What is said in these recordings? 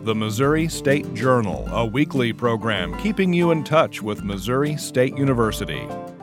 the Missouri State Journal, a weekly program keeping you in touch with Missouri State University.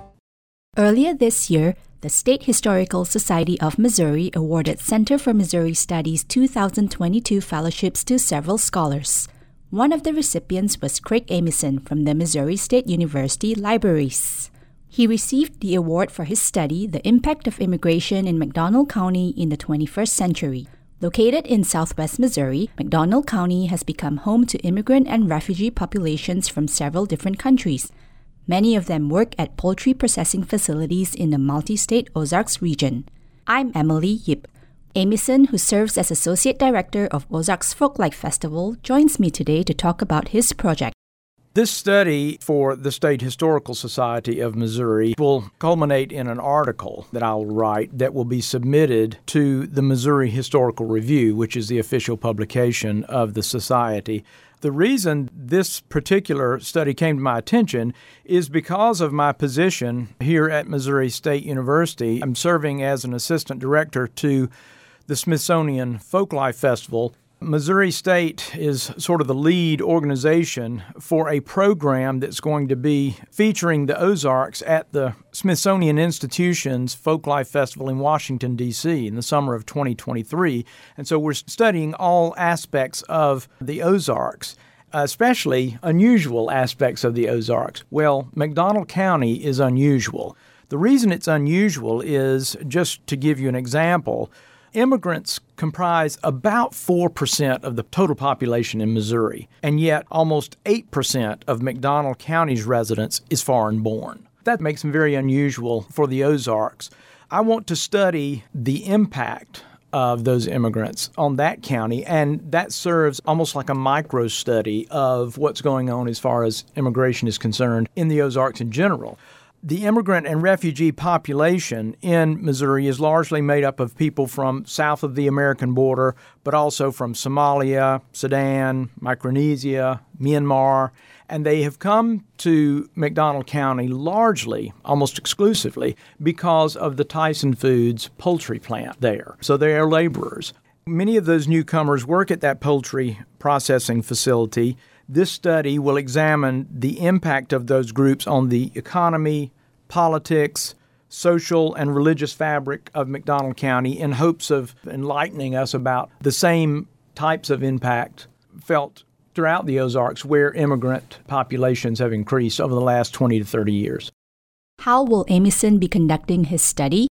Earlier this year, the State Historical Society of Missouri awarded Center for Missouri Studies 2022 fellowships to several scholars. One of the recipients was Craig Amison from the Missouri State University Libraries. He received the award for his study, The Impact of Immigration in McDonald County in the 21st Century. Located in southwest Missouri, McDonald County has become home to immigrant and refugee populations from several different countries. Many of them work at poultry processing facilities in the multi-state Ozarks region. I'm Emily Yip. Amison, who serves as Associate Director of Ozarks Folklife Festival, joins me today to talk about his project. This study for the State Historical Society of Missouri will culminate in an article that I'll write that will be submitted to the Missouri Historical Review, which is the official publication of the Society. The reason this particular study came to my attention is because of my position here at Missouri State University. I'm serving as an assistant director to the Smithsonian Folklife Festival. Missouri State is sort of the lead organization for a program that's going to be featuring the Ozarks at the Smithsonian Institution's Folklife Festival in Washington, D.C. in the summer of 2023. And so we're studying all aspects of the Ozarks, especially unusual aspects of the Ozarks. Well, McDonald County is unusual. The reason it's unusual is, just to give you an example, immigrants comprise about 4% of the total population in Missouri, and yet almost 8% of McDonald County's residents is foreign-born. That makes them very unusual for the Ozarks. I want to study the impact of those immigrants on that county, and that serves almost like a micro-study of what's going on as far as immigration is concerned in the Ozarks in general. The immigrant and refugee population in Missouri is largely made up of people from south of the American border, but also from Somalia, Sudan, Micronesia, Myanmar, and they have come to McDonald County largely, almost exclusively, because of the Tyson Foods poultry plant there. So they are laborers. Many of those newcomers work at that poultry processing facility. This study will examine the impact of those groups on the economy, politics, social and religious fabric of McDonald County in hopes of enlightening us about the same types of impact felt throughout the Ozarks where immigrant populations have increased over the last 20 to 30 years. How will Amison be conducting his study?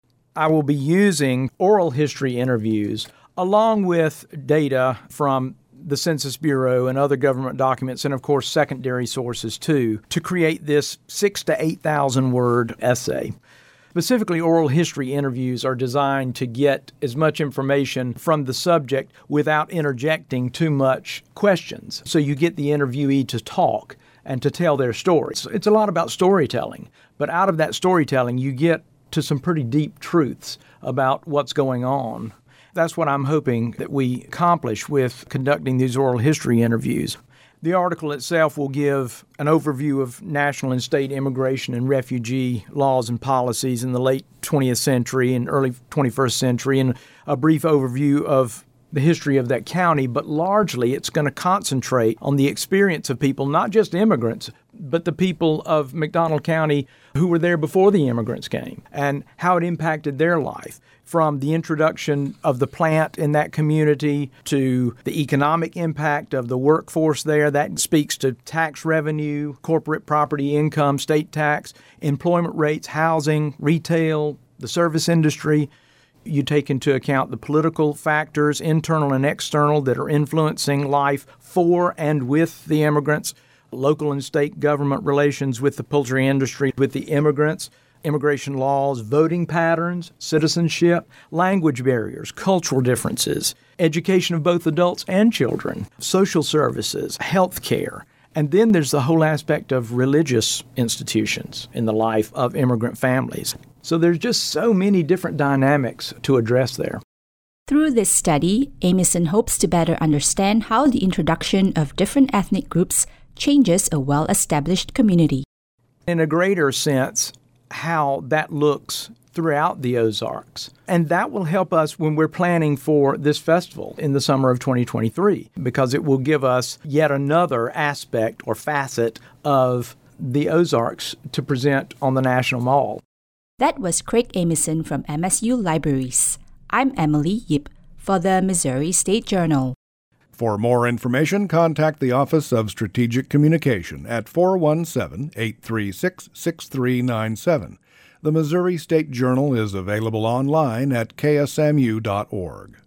I will be using oral history interviews along with data from the Census Bureau and other government documents, and of course secondary sources too, to create this 6,000 to 8,000 word essay. Specifically, oral history interviews are designed to get as much information from the subject without interjecting too much questions. So you get the interviewee to talk and to tell their stories. It's a lot about storytelling, but out of that storytelling you get to some pretty deep truths about what's going on. That's what I'm hoping that we accomplish with conducting these oral history interviews. The article itself will give an overview of national and state immigration and refugee laws and policies in the late 20th century and early 21st century, and a brief overview of the history of that county, but largely it's going to concentrate on the experience of people, not just immigrants, but the people of McDonald County who were there before the immigrants came, and how it impacted their life, from the introduction of the plant in that community to the economic impact of the workforce there. That speaks to tax revenue, corporate property income, state tax, employment rates, housing, retail, the service industry. You take into account the political factors, internal and external, that are influencing life for and with the immigrants, local and state government relations with the poultry industry, with the immigrants, immigration laws, voting patterns, citizenship, language barriers, cultural differences, education of both adults and children, social services, health care. And then there's the whole aspect of religious institutions in the life of immigrant families. So there's just so many different dynamics to address there. Through this study, Amison hopes to better understand how the introduction of different ethnic groups changes a well-established community. In a greater sense, how that looks throughout the Ozarks. And that will help us when we're planning for this festival in the summer of 2023, because it will give us yet another aspect or facet of the Ozarks to present on the National Mall. That was Craig Amison from MSU Libraries. I'm Emily Yip for the Missouri State Journal. For more information, contact the Office of Strategic Communication at 417-836-6397. The Missouri State Journal is available online at ksmu.org.